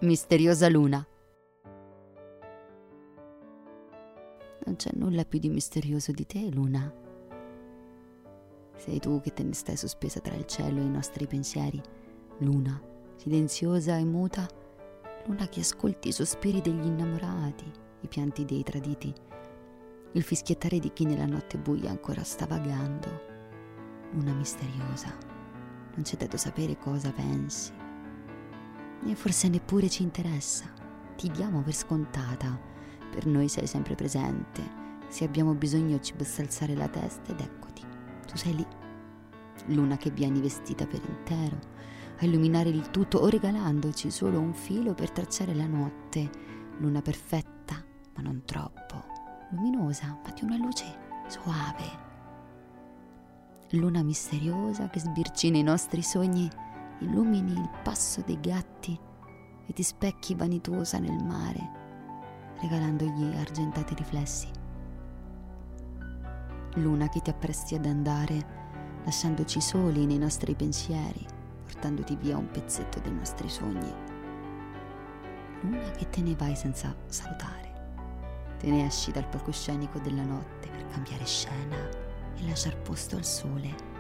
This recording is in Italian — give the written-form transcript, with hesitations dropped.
Misteriosa luna. Non c'è nulla più di misterioso di te, luna. Sei tu che te ne stai sospesa tra il cielo e i nostri pensieri, luna, silenziosa e muta, luna che ascolti i sospiri degli innamorati, i pianti dei traditi, il fischiettare di chi nella notte buia ancora sta vagando. Luna misteriosa, non c'è detto sapere cosa pensi, e forse neppure ci interessa. Ti diamo per scontata, per noi sei sempre presente. Se abbiamo bisogno ci basta alzare la testa ed eccoti, tu sei lì. Luna che vieni vestita per intero a illuminare il tutto o regalandoci solo un filo per tracciare la notte. Luna perfetta ma non troppo, luminosa ma di una luce soave. Luna misteriosa che sbircina i nostri sogni, illumini il passo dei gatti e ti specchi vanitosa nel mare, regalandogli argentati riflessi. Luna che ti appresti ad andare, lasciandoci soli nei nostri pensieri, portandoti via un pezzetto dei nostri sogni. Luna che te ne vai senza salutare, te ne esci dal palcoscenico della notte per cambiare scena e lasciar posto al sole.